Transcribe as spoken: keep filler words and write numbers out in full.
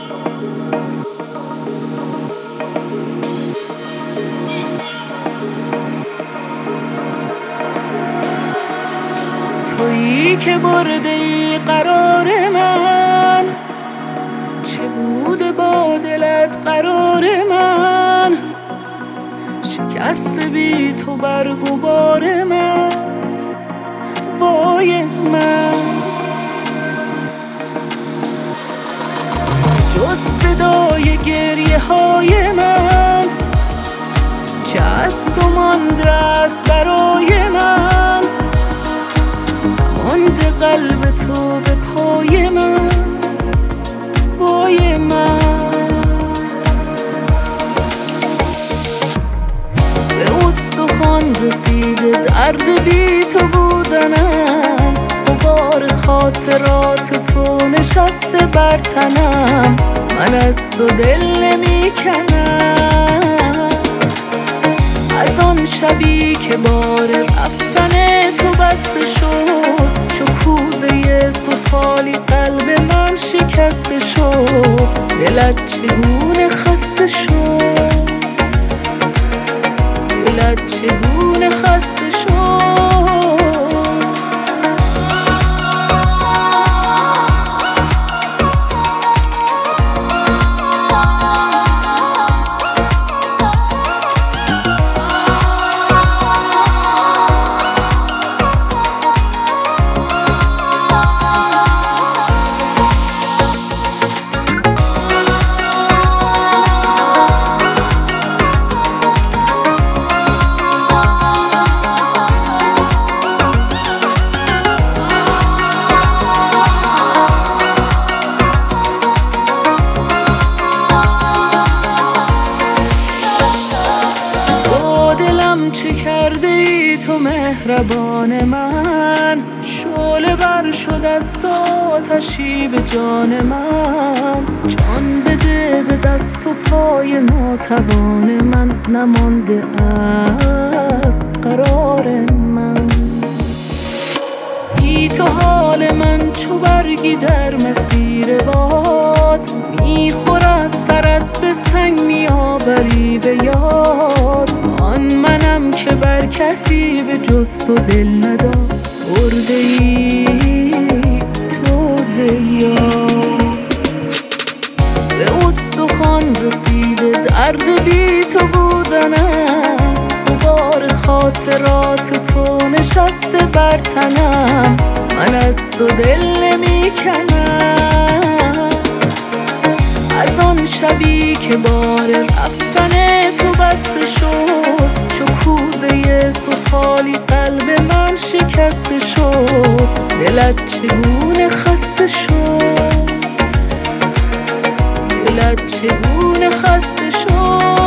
تویی که برده ای قرار من، چه بوده با دلت قرار من؟ شکست بی تو برگ و بار من، وای من. جز صدای گریه های من، چه از تو مانده است برای من؟ مانده قلب تو به پای من، وای من. به استخوان رسیده درد بی تو بودنم، غبار خاطرات تو نشسته بر تنم، من از تو دل نمی کنم. از آن شبی که بار رفتن تو بسته شد، چو کوزه سفالی قلب من شکسته شد. دلت چگونه خسته شد، دلت چگونه خسته شد. چه کرده ای تو مهربان من، شعله بر شد از تو آتشی به جان من. جان بده به دست و پای ناتوان من، نمانده از قرار من. بی تو حال من چو برگی در مسیر باد، میخورد سرت به سنگ میآوری به یاد. آن منم که بر کسی به جز تو دل نداد، برده ای تو ز یاد. به استخوان رسیده درد بی تو بودنم، غبار خاطرات تو نشسته بر تنم، من از تو دل نمی کنم. از آن شبی که بار رفتن تو بسته شد، چو کوزه سفالی قلب من شکسته شد. دلت چگونه خسته شد، دلت چگونه خسته شد.